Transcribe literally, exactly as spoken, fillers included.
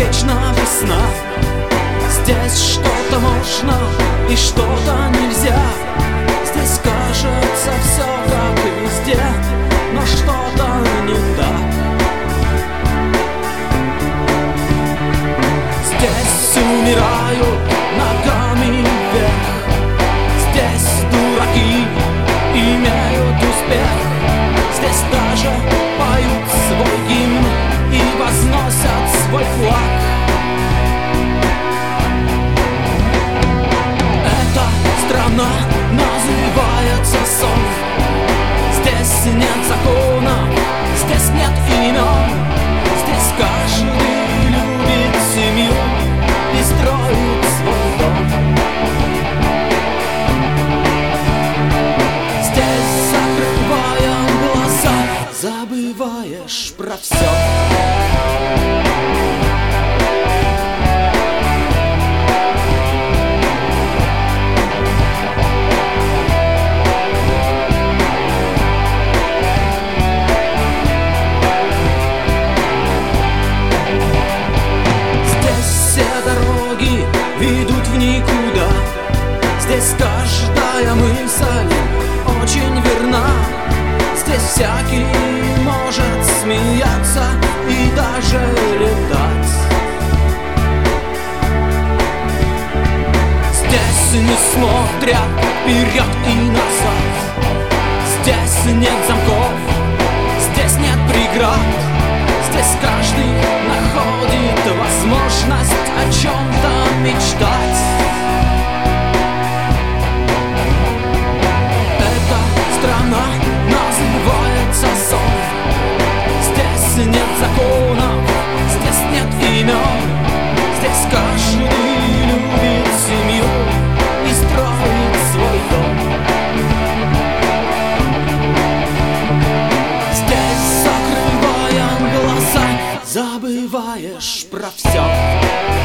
вечно весна. Здесь что-то можно и что-то нельзя. Здесь кажется все как и везде, но что-то не так. Здесь умирают ногами вверх. Здесь дураки имеют успех. Здесь даже поют свой гимн и возносят свой флаг. Эта страна называется сон. Здесь нет закона, здесь нет имен. Здесь каждый любит семью и строит свой дом. Здесь, закрывая глаза, забываешь про все. Ведут в никуда. Здесь каждая мысль очень верна. Здесь всякий может смеяться и даже летать. Здесь не смотрят вперед и назад. Здесь нет замков, здесь нет преград. Здесь каждый находит возможность о чем-то мечтать. Эта страна называется сон. Здесь нет законов, здесь нет имен. Здесь каждый любит семью и строит свой дом. Здесь, закрывая глаза, забываешь про все.